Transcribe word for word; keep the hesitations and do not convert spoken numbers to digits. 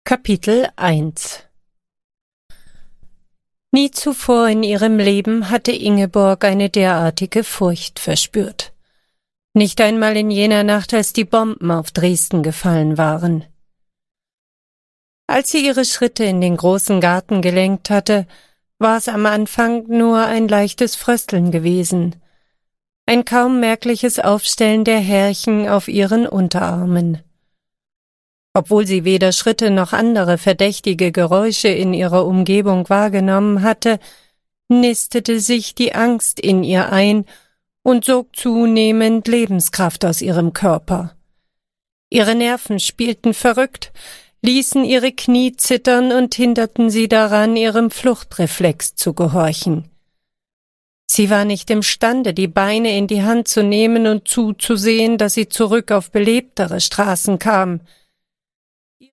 Kapitel eins. Nie zuvor in ihrem Leben hatte Ingeborg eine derartige Furcht verspürt. Nicht einmal in jener Nacht, als die Bomben auf Dresden gefallen waren. Als sie ihre Schritte in den großen Garten gelenkt hatte, war es am Anfang nur ein leichtes Frösteln gewesen, ein kaum merkliches Aufstellen der Härchen auf ihren Unterarmen. Obwohl sie weder Schritte noch andere verdächtige Geräusche in ihrer Umgebung wahrgenommen hatte, nistete sich die Angst in ihr ein und sog zunehmend Lebenskraft aus ihrem Körper. Ihre Nerven spielten verrückt, ließen ihre Knie zittern und hinderten sie daran, ihrem Fluchtreflex zu gehorchen. Sie war nicht imstande, die Beine in die Hand zu nehmen und zuzusehen, dass sie zurück auf belebtere Straßen kam.